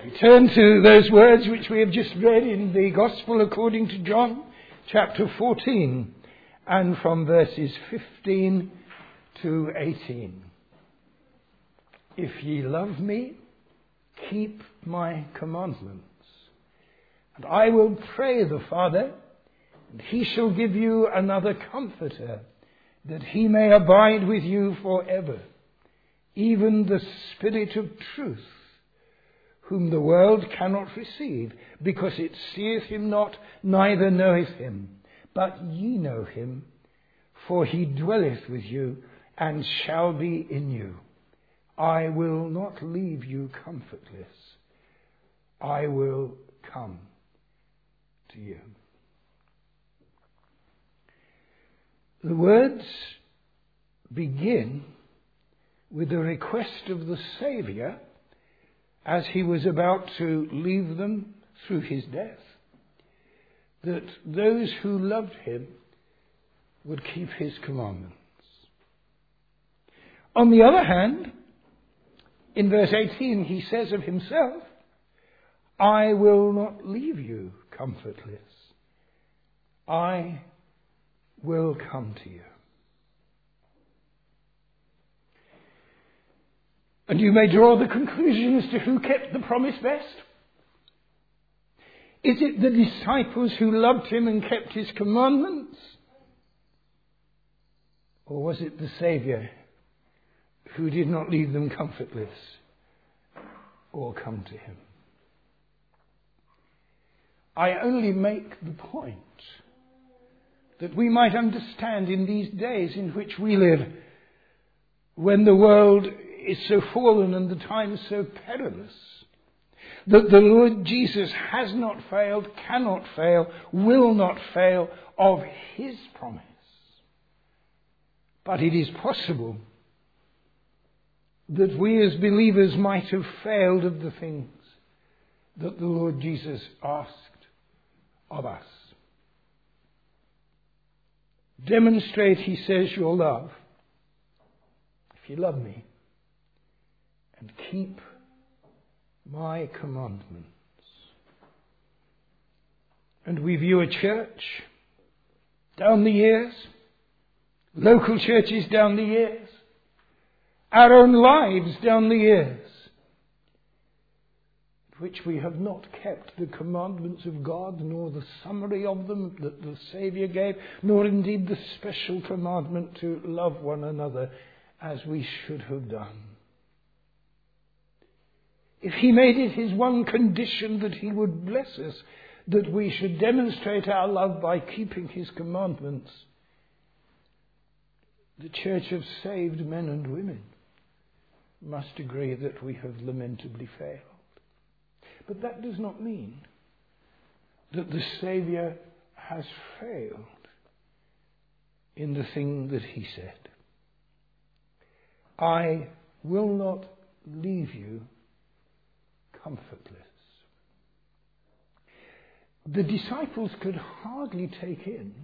We turn to those words which we have just read in the Gospel according to John, chapter 14, and from verses 15 to 18. If ye love me, keep my commandments. And I will pray the Father, and he shall give you another Comforter, that he may abide with you forever, even the Spirit of truth, whom the world cannot receive, because it seeth him not, neither knoweth him. But ye know him, for he dwelleth with you, and shall be in you. I will not leave you comfortless. I will come to you. The words begin with a request of the Saviour as he was about to leave them through his death, that those who loved him would keep his commandments. On the other hand, in verse 18 he says of himself, I will not leave you comfortless. I will come to you. And you may draw the conclusion as to who kept the promise best. Is it the disciples who loved him and kept his commandments? Or was it the Saviour who did not leave them comfortless or come to him? I only make the point that we might understand in these days in which we live, when the world is so fallen and the times so perilous, that the Lord Jesus has not failed, cannot fail, will not fail of his promise. But it is possible that we as believers might have failed of the things that the Lord Jesus asked of us. Demonstrate, he says, your love, if you love me, and keep my commandments. And we view a church down the years, local churches down the years, our own lives down the years, which we have not kept the commandments of God, nor the summary of them that the Saviour gave, nor indeed the special commandment to love one another as we should have done. If he made it his one condition that he would bless us, that we should demonstrate our love by keeping his commandments, the church of saved men and women must agree that we have lamentably failed. But that does not mean that the Saviour has failed in the thing that he said. I will not leave you comfortless. The disciples could hardly take in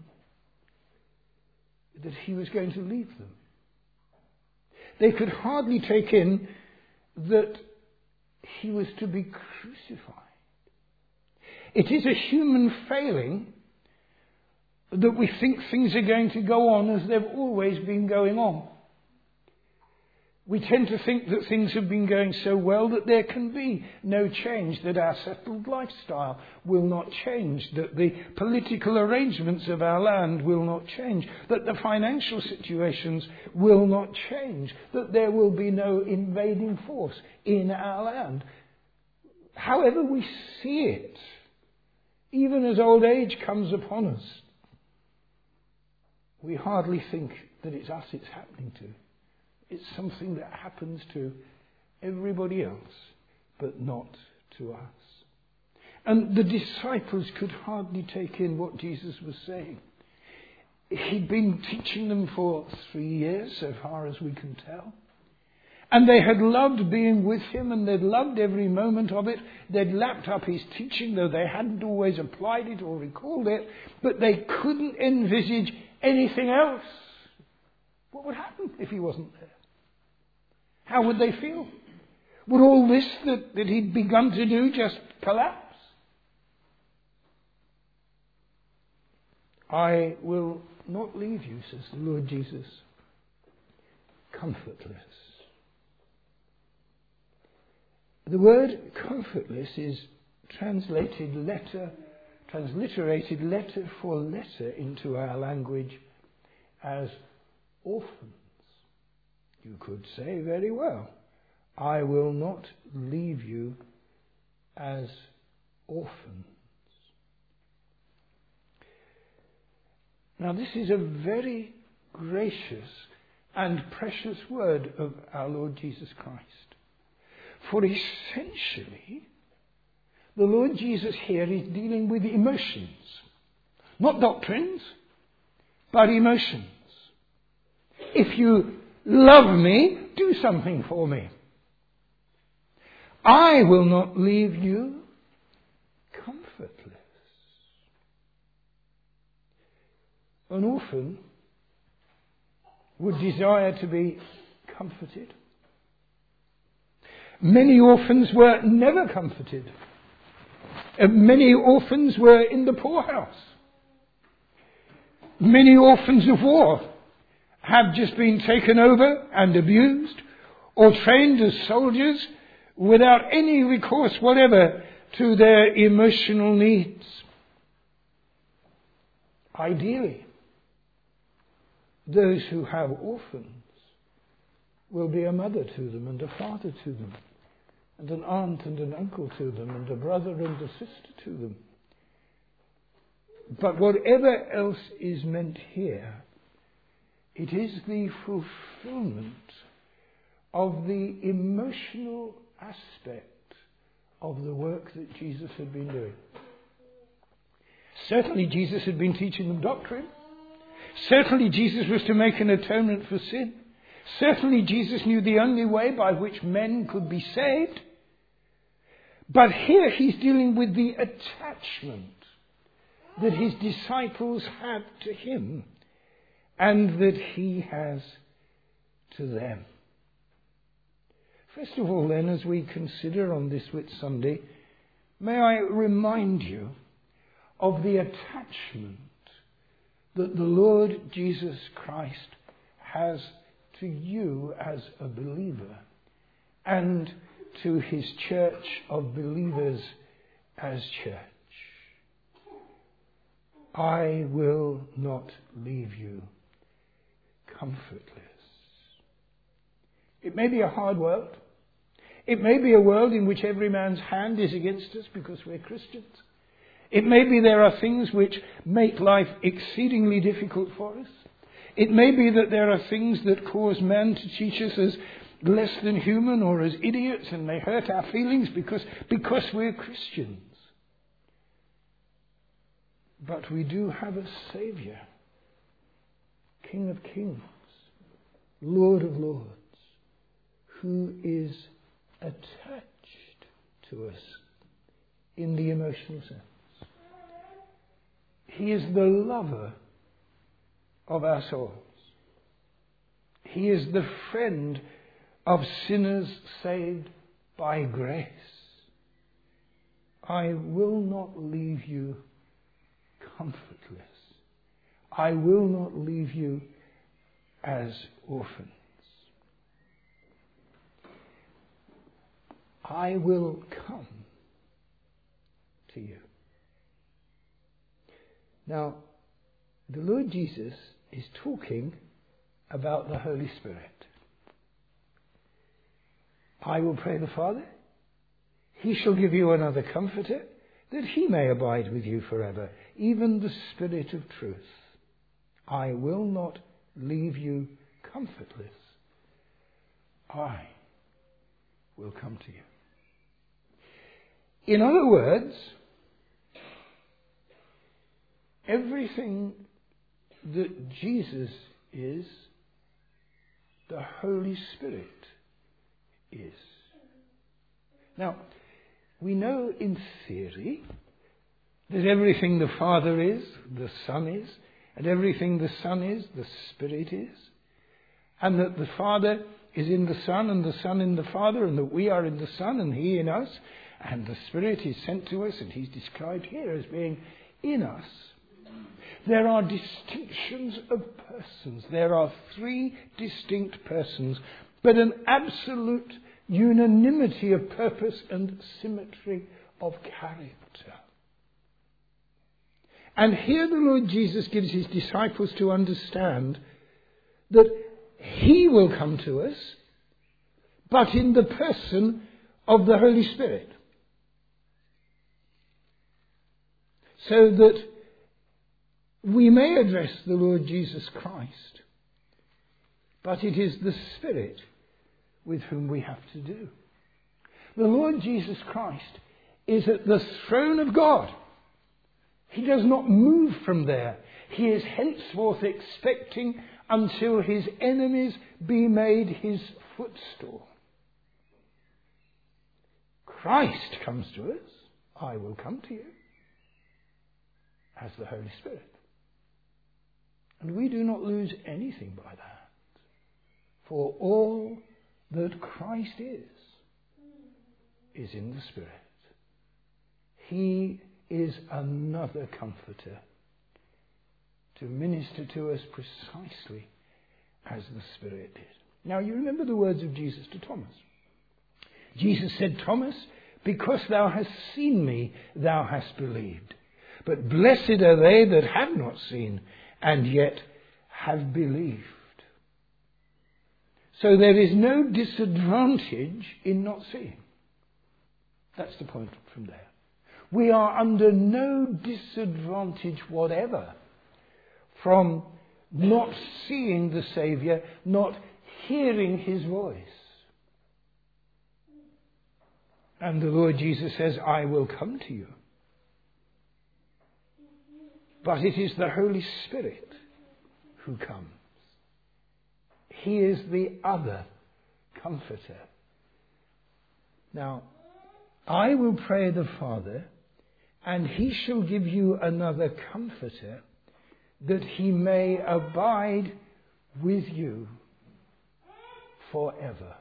that he was going to leave them. They could hardly take in that he was to be crucified. It is a human failing that we think things are going to go on as they've always been going on. We tend to think that things have been going so well that there can be no change, that our settled lifestyle will not change, that the political arrangements of our land will not change, that the financial situations will not change, that there will be no invading force in our land. However we see it, even as old age comes upon us, we hardly think that it's us it's happening to. It's something that happens to everybody else, but not to us. And the disciples could hardly take in what Jesus was saying. He'd been teaching them for 3 years, so far as we can tell. And they had loved being with him, and they'd loved every moment of it. They'd lapped up his teaching, though they hadn't always applied it or recalled it. But they couldn't envisage anything else. What would happen if he wasn't there? How would they feel? Would all this that he'd begun to do just collapse? I will not leave you, says the Lord Jesus, comfortless. The word comfortless is transliterated letter for letter into our language as orphans. You could say very well, I will not leave you as orphans. Now this is a very gracious and precious word of our Lord Jesus Christ. For essentially, the Lord Jesus here is dealing with emotions. Not doctrines, but emotions. If you love me, do something for me. I will not leave you comfortless. An orphan would desire to be comforted. Many orphans were never comforted. Many orphans were in the poorhouse. Many orphans of war have just been taken over and abused or trained as soldiers without any recourse whatever to their emotional needs. Ideally, those who have orphans will be a mother to them and a father to them, and an aunt and an uncle to them, and a brother and a sister to them. But whatever else is meant here, it is the fulfillment of the emotional aspect of the work that Jesus had been doing. Certainly Jesus had been teaching them doctrine. Certainly Jesus was to make an atonement for sin. Certainly Jesus knew the only way by which men could be saved. But here he's dealing with the attachment that his disciples had to him and that he has to them. First of all then, as we consider on this Whit Sunday, may I remind you of the attachment that the Lord Jesus Christ has to you as a believer and to his church of believers as church. I will not leave you comfortless. It may be a hard world. It may be a world in which every man's hand is against us because we're Christians. It may be there are things which make life exceedingly difficult for us. It may be that there are things that cause man to teach us as less than human or as idiots, and they hurt our feelings because we're Christians. But we do have a Saviour, King of Kings, Lord of Lords, who is attached to us in the emotional sense. He is the lover of our souls. He is the friend of sinners saved by grace. I will not leave you comfortless. I will not leave you as orphans. I will come to you. Now, the Lord Jesus is talking about the Holy Spirit. I will pray the Father. He shall give you another comforter, that he may abide with you forever, even the Spirit of truth. I will not leave you comfortless. I will come to you. In other words, everything that Jesus is, the Holy Spirit is. Now, we know in theory that everything the Father is, the Son is, and everything the Son is, the Spirit is, and that the Father is in the Son and the Son in the Father, and that we are in the Son and He in us, and the Spirit is sent to us, and He's described here as being in us. There are distinctions of persons. There are three distinct persons, but an absolute unanimity of purpose and symmetry of character. And here the Lord Jesus gives His disciples to understand that He will come to us, but in the person of the Holy Spirit. So that we may address the Lord Jesus Christ, but it is the Spirit with whom we have to do. The Lord Jesus Christ is at the throne of God. He does not move from there. He is henceforth expecting until His enemies be made His footstool. Christ comes to us. I will come to you as the Holy Spirit. And we do not lose anything by that. For all that Christ is in the Spirit. He is another comforter to minister to us precisely as the Spirit did. Now you remember the words of Jesus to Thomas. Jesus said, Thomas, because thou hast seen me, thou hast believed. But blessed are they that have not seen and yet have believed. So there is no disadvantage in not seeing. That's the point from there. We are under no disadvantage whatever from not seeing the Saviour, not hearing His voice. And the Lord Jesus says, I will come to you. But it is the Holy Spirit who comes. He is the other comforter. Now, I will pray the Father, and He shall give you another comforter, that He may abide with you forever.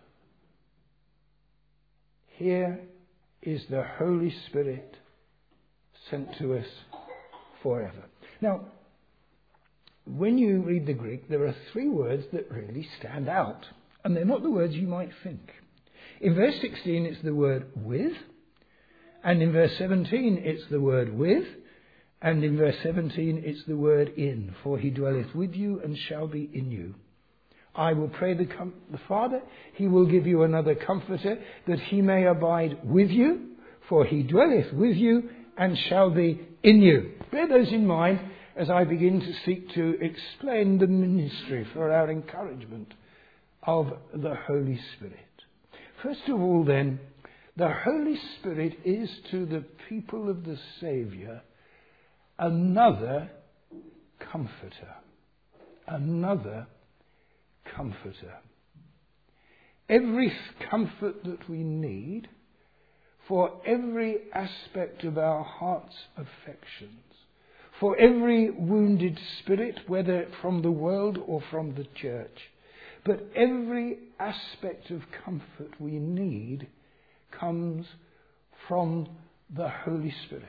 Here is the Holy Spirit sent to us forever. Now, when you read the Greek, there are three words that really stand out. And they're not the words you might think. In verse 16, it's the word with. And in verse 17, it's the word with. And in verse 17, it's the word in. For He dwelleth with you and shall be in you. I will pray the Father. He will give you another comforter, that He may abide with you. For He dwelleth with you and shall be in you. Bear those in mind as I begin to seek to explain the ministry for our encouragement of the Holy Spirit. First of all then, the Holy Spirit is to the people of the Saviour another comforter. Another comforter. Every comfort that we need for every aspect of our heart's affections, for every wounded spirit, whether from the world or from the church, but every aspect of comfort we need comes from the Holy Spirit.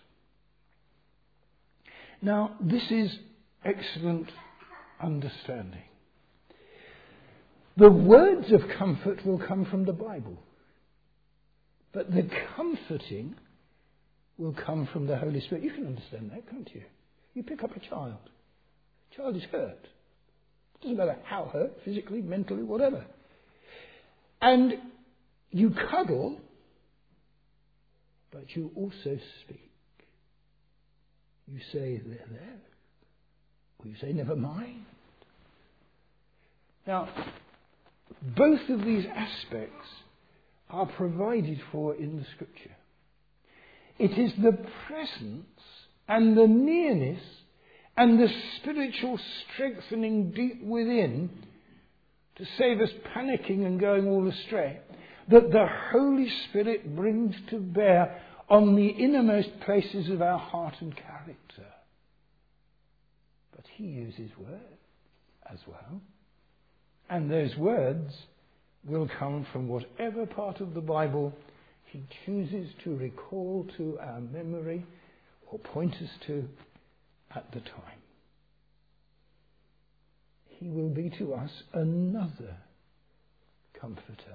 Now, this is excellent understanding. The words of comfort will come from the Bible, but the comforting will come from the Holy Spirit. You can understand that, can't you? You pick up a child. The child is hurt. It doesn't matter how hurt, physically, mentally, whatever. And you cuddle, but you also speak. You say, there. Or you say, never mind. Now, both of these aspects are provided for in the Scripture. It is the presence and the nearness and the spiritual strengthening deep within to save us panicking and going all astray that the Holy Spirit brings to bear on the innermost places of our heart and character. But He uses words as well. And those words will come from whatever part of the Bible he chooses to recall to our memory or point us to at the time. He will be to us another comforter.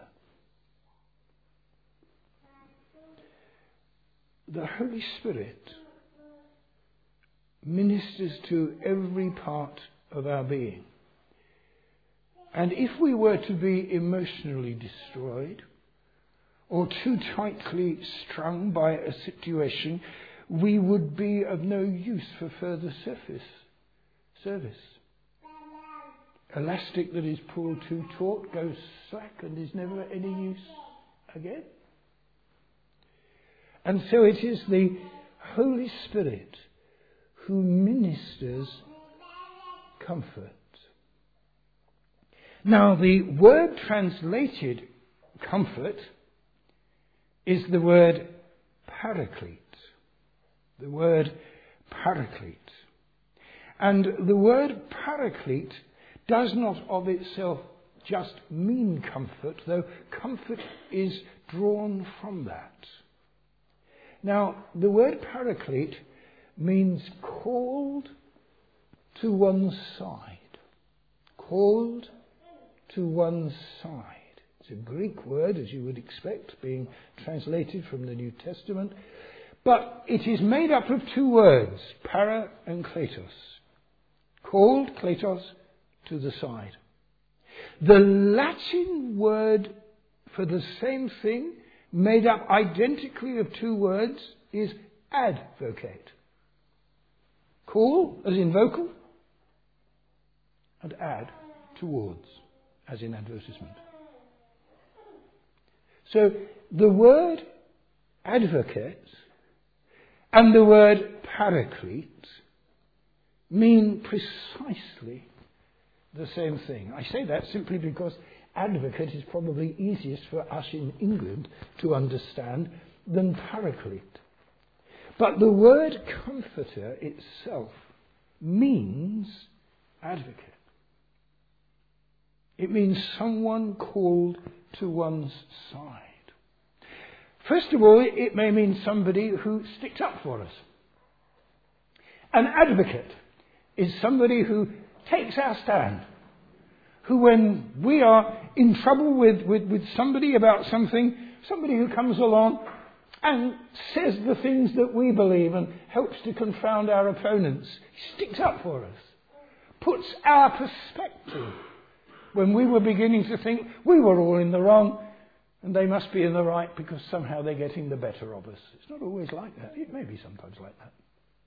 The Holy Spirit ministers to every part of our being. And if we were to be emotionally destroyed or too tightly strung by a situation, we would be of no use for further service. Elastic that is pulled too taut goes slack and is never any use again. And so it is the Holy Spirit who ministers comfort. Now, the word translated comfort is the word paraclete. The word paraclete. And the word paraclete does not of itself just mean comfort, though comfort is drawn from that. Now, the word paraclete means called to one side. Called to one side. It's a Greek word, as you would expect, being translated from the New Testament. But it is made up of two words, para and kletos. Called, kletos, to the side. The Latin word for the same thing, made up identically of two words, is advocate. Call, as in vocal, and ad, towards, as in advertisement. So the word advocate and the word paraclete mean precisely the same thing. I say that simply because advocate is probably easiest for us in England to understand than paraclete. But the word comforter itself means advocate. It means someone called to one's side. First of all, it may mean somebody who sticks up for us. An advocate is somebody who takes our stand, who when we are in trouble with somebody about something, somebody who comes along and says the things that we believe and helps to confound our opponents, sticks up for us, puts our perspective when we were beginning to think we were all in the wrong and they must be in the right because somehow they're getting the better of us. It's not always like that. It may be sometimes like that.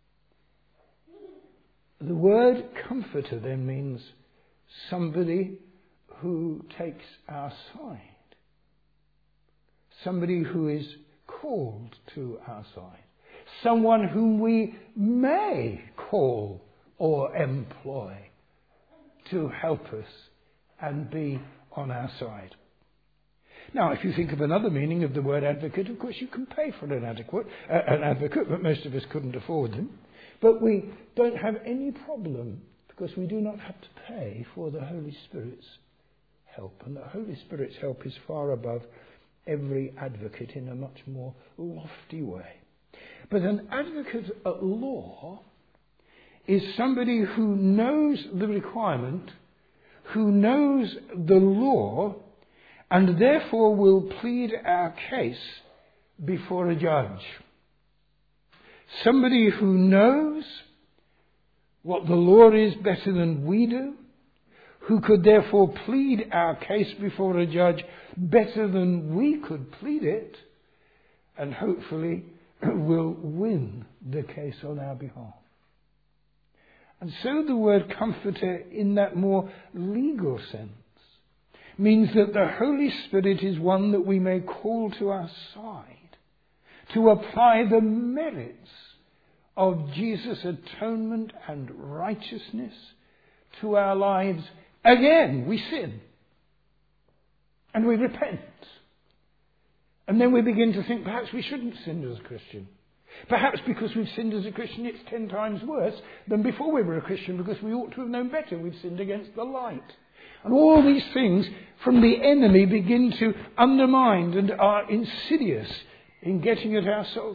The word comforter then means somebody who takes our side. Somebody who is called to our side. Someone whom we may call or employ to help us and be on our side. Now, if you think of another meaning of the word advocate, of course you can pay for an advocate, but most of us couldn't afford them. But we don't have any problem because we do not have to pay for the Holy Spirit's help. And the Holy Spirit's help is far above every advocate in a much more lofty way. But an advocate at law is somebody who knows the requirement, who knows the law, and therefore will plead our case before a judge. Somebody who knows what the law is better than we do, who could therefore plead our case before a judge better than we could plead it, and hopefully will win the case on our behalf. And so the word comforter in that more legal sense means that the Holy Spirit is one that we may call to our side to apply the merits of Jesus' atonement and righteousness to our lives. Again, we sin. And we repent. And then we begin to think perhaps we shouldn't sin as a Christian. Perhaps because we've sinned as a Christian, it's 10 times worse than before we were a Christian because we ought to have known better. We've sinned against the light. And all these things from the enemy begin to undermine and are insidious in getting at our souls.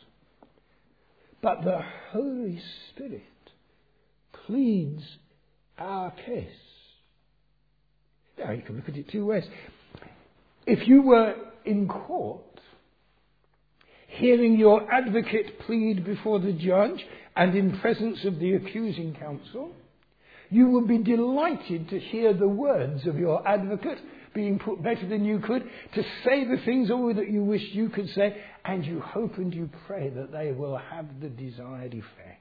But the Holy Spirit pleads our case. Now, you can look at it two ways. If you were in court, hearing your advocate plead before the judge and in presence of the accusing counsel, you would be delighted to hear the words of your advocate being put better than you could, to say the things all that you wish you could say, and you hope and you pray that they will have the desired effect.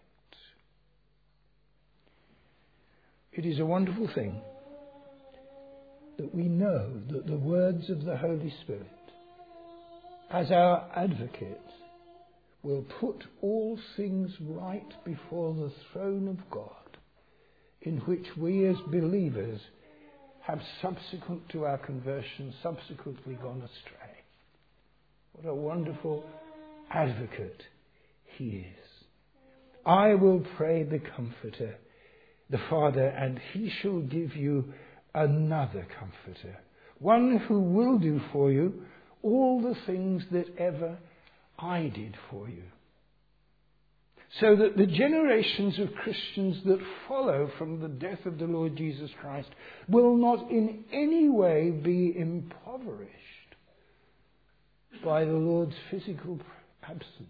It is a wonderful thing that we know that the words of the Holy Spirit, as our advocate, will put all things right before the throne of God, in which we as believers have, subsequent to our conversion, subsequently gone astray. What a wonderful advocate he is. I will pray the Comforter, the Father, and he shall give you another Comforter, one who will do for you all the things that ever I did for you. So that the generations of Christians that follow from the death of the Lord Jesus Christ will not in any way be impoverished by the Lord's physical absence.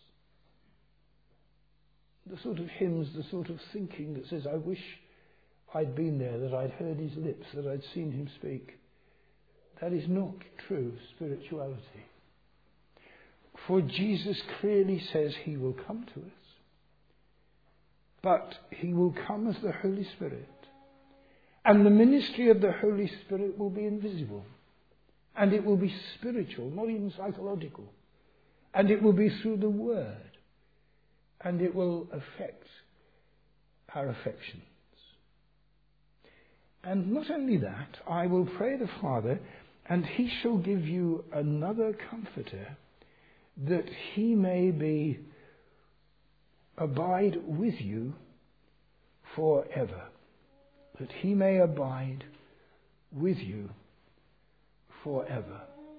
The sort of hymns, the sort of thinking that says, I wish I'd been there, that I'd heard his lips, that I'd seen him speak. That is not true spirituality. For Jesus clearly says he will come to us. But he will come as the Holy Spirit. And the ministry of the Holy Spirit will be invisible. And it will be spiritual, not even psychological. And it will be through the Word. And it will affect our affections. And not only that, I will pray the Father, and he shall give you another Comforter, that he may abide with you forever. That he may abide with you forever.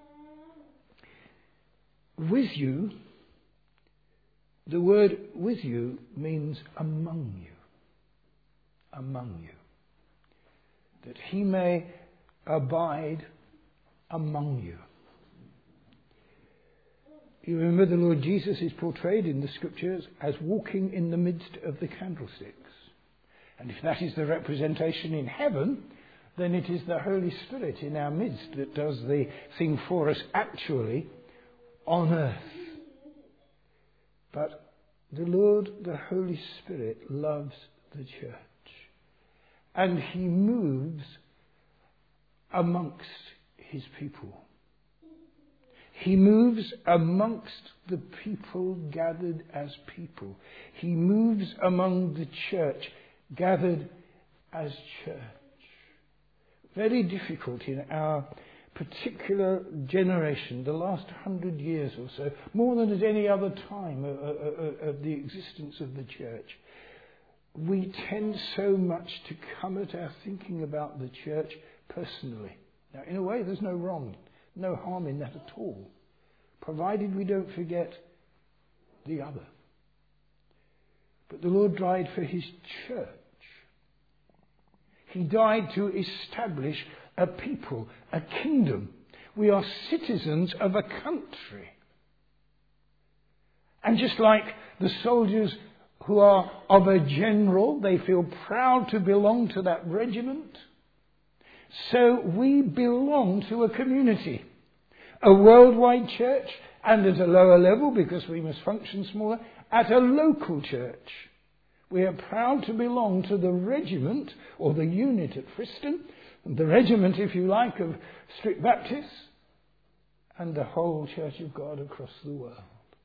With you, the word with you means among you. Among you. That he may abide among you. You remember the Lord Jesus is portrayed in the Scriptures as walking in the midst of the candlesticks. And if that is the representation in heaven, then it is the Holy Spirit in our midst that does the thing for us actually on earth. But the Lord, the Holy Spirit, loves the church. And he moves amongst his people. He moves amongst the people gathered as people. He moves among the church gathered as church. Very difficult in our particular generation, the last 100 years or so, more than at any other time of the existence of the church. We tend so much to come at our thinking about the church personally. Now, in a way, there's no harm in that at all, provided we don't forget the other. But the Lord died for his church. He died to establish a people, a kingdom. We are citizens of a country. And just like the soldiers who are of a general, they feel proud to belong to that regiment. So we belong to a community, a worldwide church, and at a lower level, because we must function smaller, at a local church. We are proud to belong to the regiment, or the unit at Friston, and the regiment, if you like, of strict Baptists, and the whole Church of God across the world.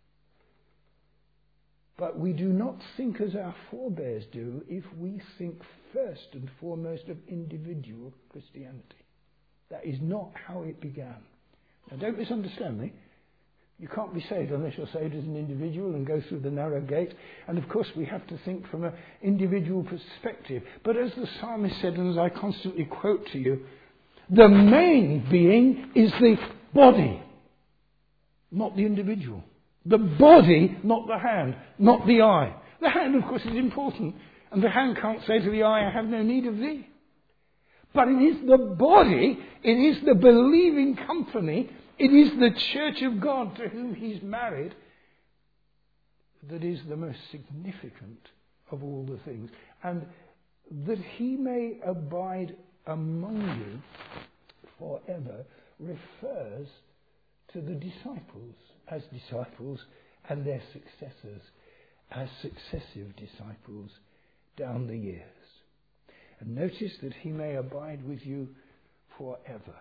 But we do not think as our forebears do if we think first and foremost of individual Christianity. That is not how it began. Now, don't misunderstand me. You can't be saved unless you're saved as an individual and go through the narrow gate. And of course we have to think from an individual perspective. But as the psalmist said, and as I constantly quote to you, the main being is the body, not the individual. The body, not the hand, not the eye. The hand, of course, is important. And the hand can't say to the eye, I have no need of thee. But it is the body, it is the believing company, it is the church of God to whom he's married that is the most significant of all the things. And that he may abide among you forever refers to the disciples and their successors as successive disciples down the years. And notice that he may abide with you forever.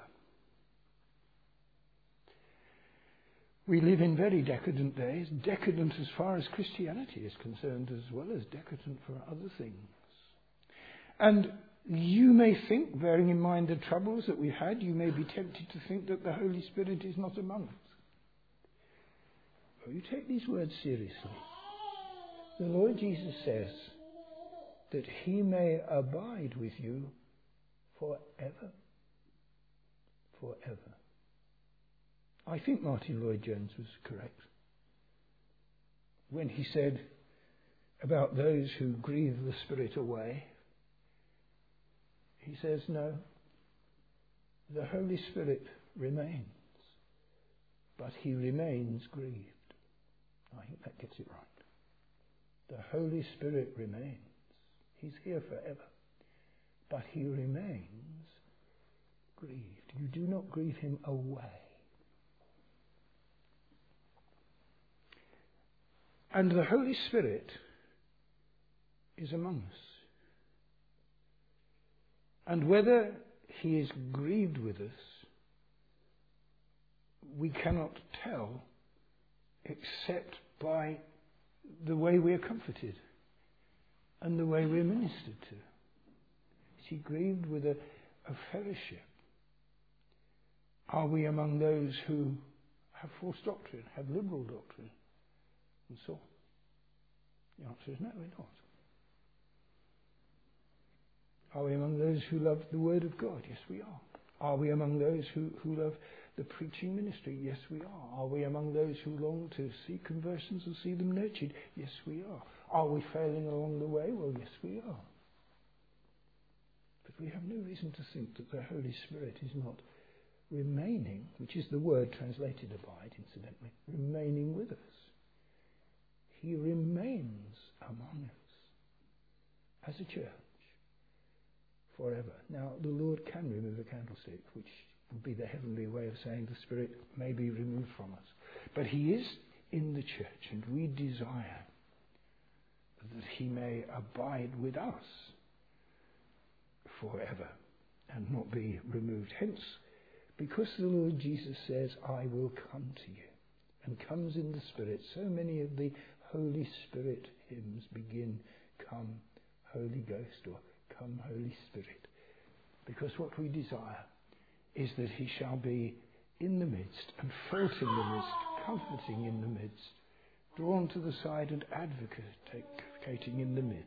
We live in very decadent days, decadent as far as Christianity is concerned, as well as decadent for other things. And you may think, bearing in mind the troubles that we've had, you may be tempted to think that the Holy Spirit is not among us. Well, you take these words seriously. The Lord Jesus says that he may abide with you forever. Forever. I think Martin Lloyd-Jones was correct when he said about those who grieve the Spirit away. He says, no, the Holy Spirit remains, but he remains grieved. I think that gets it right. The Holy Spirit remains. He's here forever, but he remains grieved. You do not grieve him away. And the Holy Spirit is among us. And whether he is grieved with us, we cannot tell except by the way we are comforted and the way we are ministered to. Is he grieved with a fellowship? Are we among those who have false doctrine, have liberal doctrine, and so on? The answer is no, we're not. Are we among those who love the Word of God? Yes, we are. Are we among those who love the preaching ministry? Yes, we are. Are we among those who long to see conversions and see them nurtured? Yes, we are. Are we failing along the way? Well, yes, we are. But we have no reason to think that the Holy Spirit is not remaining, which is the word translated abide, incidentally, remaining with us. He remains among us as a church forever. Now, the Lord can remove a candlestick, which would be the heavenly way of saying the Spirit may be removed from us. But he is in the church, and we desire that he may abide with us forever and not be removed. Hence, because the Lord Jesus says, I will come to you, and comes in the Spirit, so many of the Holy Spirit hymns begin, Come, Holy Ghost, or Come, Holy Spirit. Because what we desire is that he shall be in the midst, and felt in the midst, comforting in the midst, drawn to the side and advocating in the midst.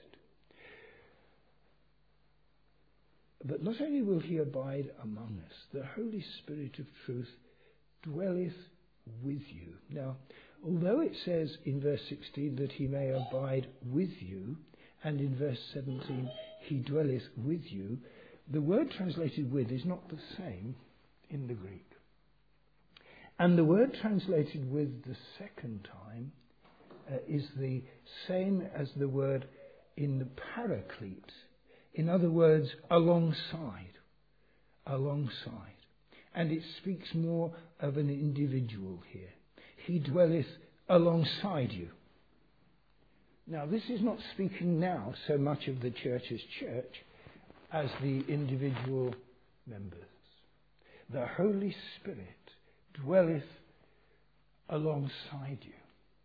But not only will he abide among us, the Holy Spirit of truth dwelleth with you. Now, although it says in verse 16 that he may abide with you, and in verse 17 he dwelleth with you, the word translated with is not the same in the Greek. And the word translated with the second time is the same as the word in the paraclete. In other words, alongside. Alongside. And it speaks more of an individual here. He dwelleth alongside you. Now, this is not speaking now so much of the church as church as the individual members. The Holy Spirit dwelleth alongside you.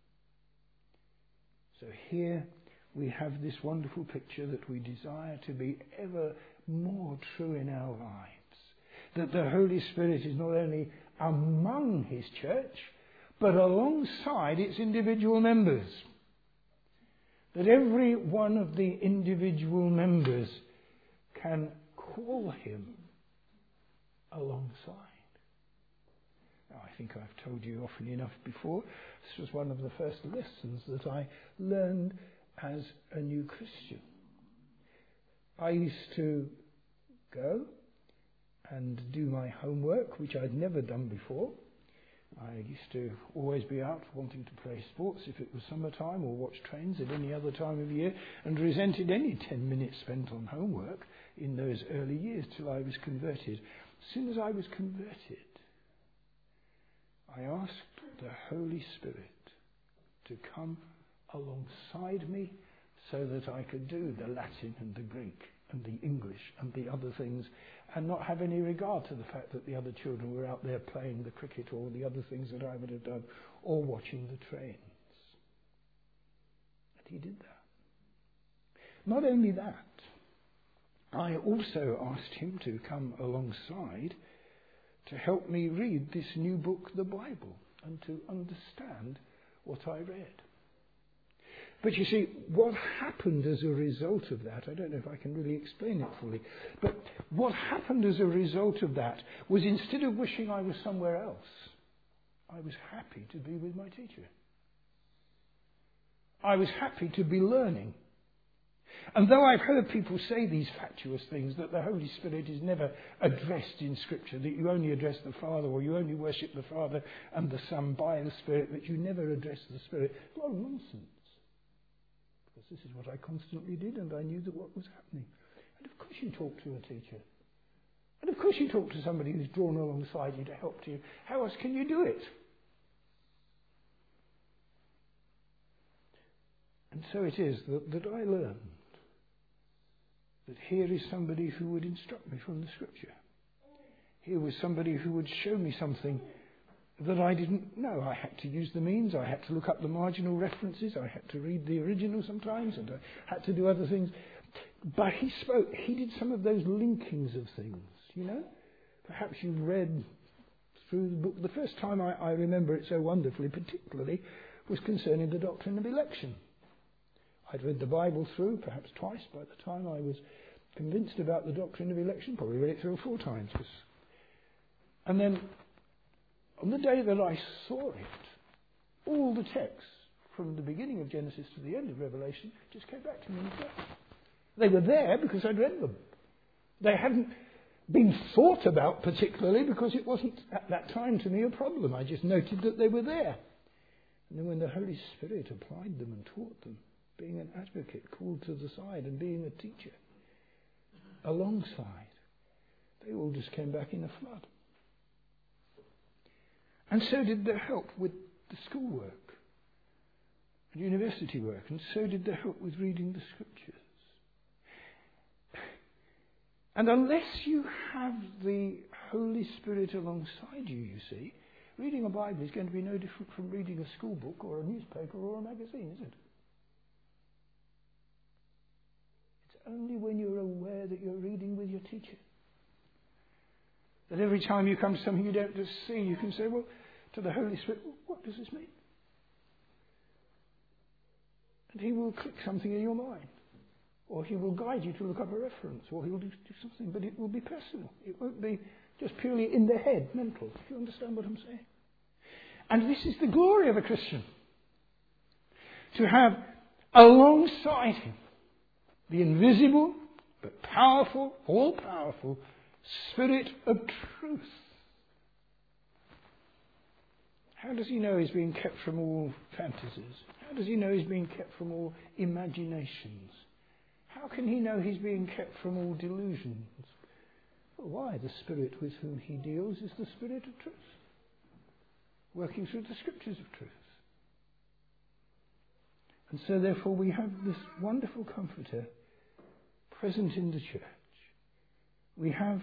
So here we have this wonderful picture that we desire to be ever more true in our lives. That the Holy Spirit is not only among his church, but alongside its individual members. That every one of the individual members can call him alongside. Now, I think I've told you often enough before, this was one of the first lessons that I learned as a new Christian. I used to go and do my homework, which I'd never done before. I used to always be out wanting to play sports if it was summertime, or watch trains at any other time of year, and resented any 10 minutes spent on homework in those early years till I was converted. As soon as I was converted, I asked the Holy Spirit to come alongside me so that I could do the Latin and the Greek and the English and the other things, and not have any regard to the fact that the other children were out there playing the cricket or the other things that I would have done, or watching the trains. And he did that. Not only that, I also asked him to come alongside to help me read this new book, the Bible, and to understand what I read. But you see, what happened as a result of that, I don't know if I can really explain it fully, but what happened as a result of that was, instead of wishing I was somewhere else, I was happy to be with my teacher. I was happy to be learning. And though I've heard people say these fatuous things, that the Holy Spirit is never addressed in Scripture, that you only address the Father, or you only worship the Father and the Son by the Spirit, that you never address the Spirit, it's a lot of nonsense. Because this is what I constantly did, and I knew that what was happening. And of course you talk to a teacher. And of course you talk to somebody who's drawn alongside you to help you. How else can you do it? And so it is that I learned that here is somebody who would instruct me from the Scripture. Here was somebody who would show me something that I didn't know. I had to use the means, I had to look up the marginal references, I had to read the original sometimes, and I had to do other things. But he spoke, he did some of those linkings of things, you know. Perhaps you've read through the book. The first time I remember it so wonderfully, particularly, was concerning the doctrine of election. I'd read the Bible through, perhaps twice, by the time I was convinced about the doctrine of election. Probably read it 3 or 4 times. And then, on the day that I saw it, all the texts, from the beginning of Genesis to the end of Revelation, just came back to me in flesh. They were there because I'd read them. They hadn't been thought about particularly, because it wasn't at that time to me a problem. I just noted that they were there. And then when the Holy Spirit applied them and taught them, being an advocate called to the side and being a teacher alongside, they all just came back in a flood. And so did the help with the schoolwork and university work, and so did the help with reading the Scriptures. And unless you have the Holy Spirit alongside you, you see, reading a Bible is going to be no different from reading a school book or a newspaper or a magazine, is it? Only when you're aware that you're reading with your teacher. That every time you come to something you don't just see, you can say, well, to the Holy Spirit, what does this mean? And he will click something in your mind. Or he will guide you to look up a reference. Or he will do something, but it will be personal. It won't be just purely in the head, mental. If you understand what I'm saying. And this is the glory of a Christian. To have alongside him the invisible, but powerful, all-powerful Spirit of truth. How does he know he's being kept from all fantasies? How does he know he's being kept from all imaginations? How can he know he's being kept from all delusions? Well, why? The Spirit with whom he deals is the Spirit of truth, working through the Scriptures of truth. And so therefore we have this wonderful Comforter present in the church. We have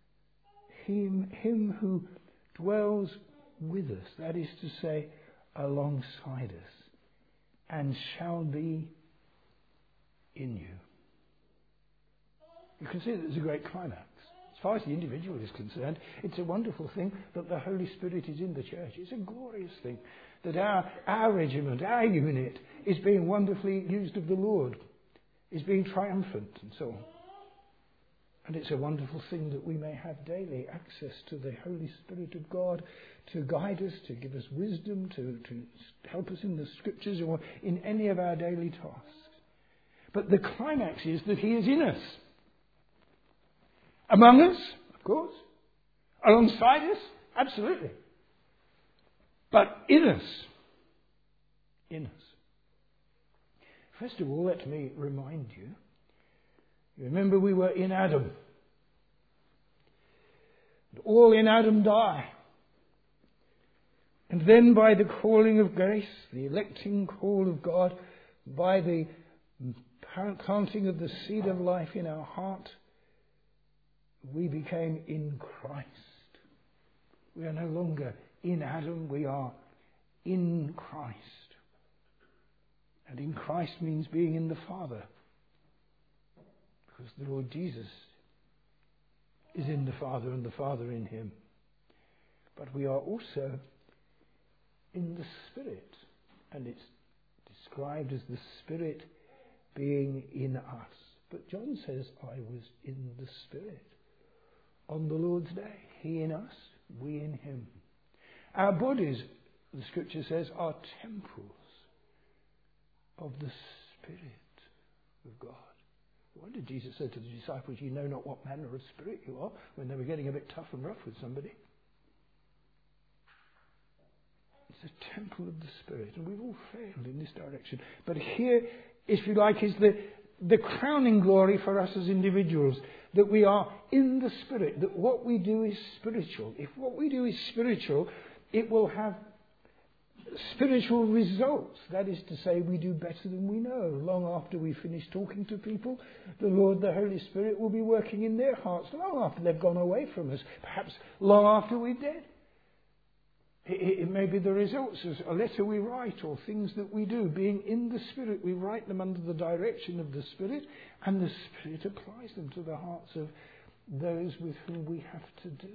him who dwells with us, that is to say, alongside us, and shall be in you. You can see that there's a great climax. As far as the individual is concerned, it's a wonderful thing that the Holy Spirit is in the church. It's a glorious thing that our regiment, our unit, is being wonderfully used of the Lord, is being triumphant and so on. And it's a wonderful thing that we may have daily access to the Holy Spirit of God to guide us, to give us wisdom, to help us in the Scriptures or in any of our daily tasks. But the climax is that he is in us. Among us, of course. Alongside us, absolutely. But in us. In us. First of all, let me remind you. Remember, we were in Adam. And all in Adam die. And then by the calling of grace, the electing call of God, by the planting of the seed of life in our heart, we became in Christ. We are no longer in Adam, we are in Christ. And in Christ means being in the Father. Because the Lord Jesus is in the Father and the Father in him. But we are also in the Spirit. And it's described as the Spirit being in us. But John says, I was in the Spirit on the Lord's day. He in us, we in him. Our bodies, the Scripture says, are temples of the Spirit of God. Why did Jesus say to the disciples, you know not what manner of spirit you are, when they were getting a bit tough and rough with somebody? It's a temple of the Spirit, and we've all failed in this direction. But here, if you like, is the crowning glory for us as individuals, that we are in the Spirit, that what we do is spiritual. If what we do is spiritual, it will have spiritual results. That is to say, we do better than we know. Long after we finish talking to people, the Lord, the Holy Spirit, will be working in their hearts long after they've gone away from us, perhaps long after we're dead. It may be the results of a letter we write or things that we do. Being in the Spirit, we write them under the direction of the Spirit, and the Spirit applies them to the hearts of those with whom we have to do.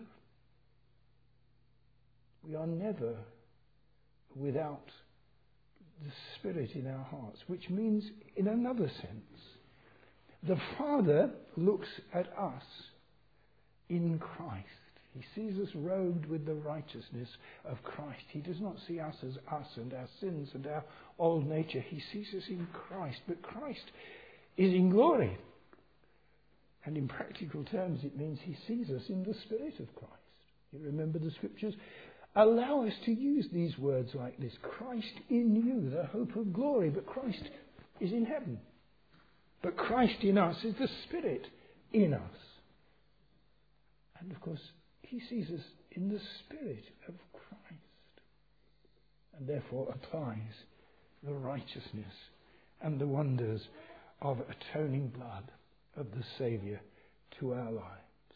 We are never without the Spirit in our hearts, which means, in another sense, the Father looks at us in Christ. He sees us robed with the righteousness of Christ. He does not see us as us and our sins and our old nature. He sees us in Christ. But Christ is in glory. And in practical terms, it means he sees us in the Spirit of Christ. You remember the Scriptures? Allow us to use these words like this. Christ in you, the hope of glory. But Christ is in heaven. But Christ in us is the Spirit in us. And of course, he sees us in the Spirit of Christ. And therefore applies the righteousness and the wonders of atoning blood of the Saviour to our lives.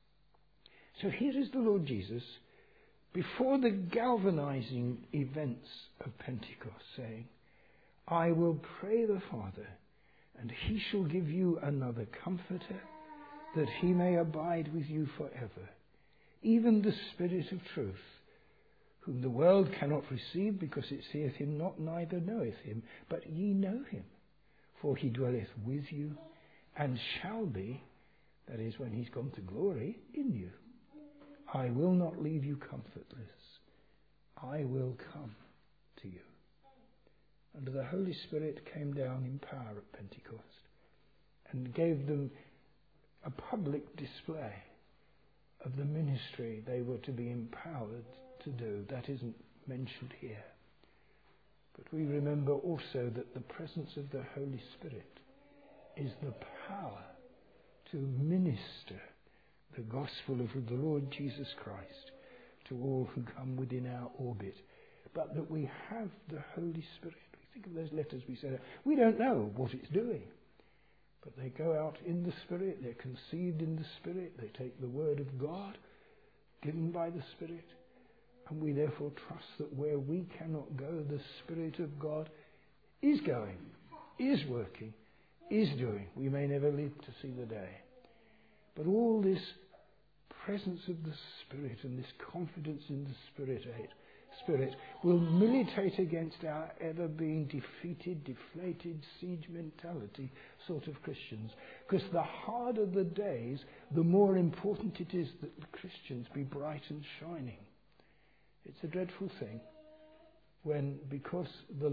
So here is the Lord Jesus before the galvanizing events of Pentecost, saying, I will pray the Father, and he shall give you another Comforter, that he may abide with you forever, even the Spirit of truth, whom the world cannot receive, because it seeth him not, neither knoweth him. But ye know him, for he dwelleth with you, and shall be, that is, when he's gone to glory, in you. I will not leave you comfortless. I will come to you. And the Holy Spirit came down in power at Pentecost and gave them a public display of the ministry they were to be empowered to do. That isn't mentioned here. But we remember also that the presence of the Holy Spirit is the power to minister the gospel of the Lord Jesus Christ to all who come within our orbit. But that we have the Holy Spirit. We think of those letters we sent out. We don't know what it's doing. But they go out in the Spirit. They're conceived in the Spirit. They take the word of God given by the Spirit. And we therefore trust that where we cannot go, the Spirit of God is going, is working, is doing. We may never live to see the day. But all this presence of the Spirit and this confidence in the Spirit Spirit will militate against our ever being defeated, deflated, siege mentality sort of Christians. Because the harder the days, the more important it is that the Christians be bright and shining. It's a dreadful thing when, because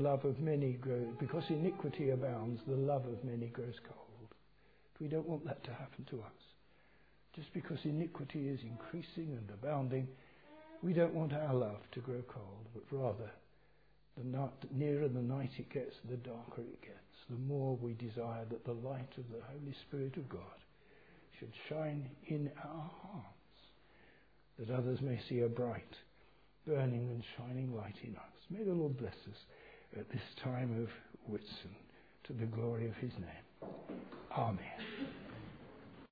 iniquity abounds, the love of many grows cold. We don't want that to happen to us. Just because iniquity is increasing and abounding, we don't want our love to grow cold, but rather, the nearer the night it gets, the darker it gets. The more we desire that the light of the Holy Spirit of God should shine in our hearts, that others may see a bright, burning and shining light in us. May the Lord bless us at this time of Whitsun, to the glory of his name. Amen.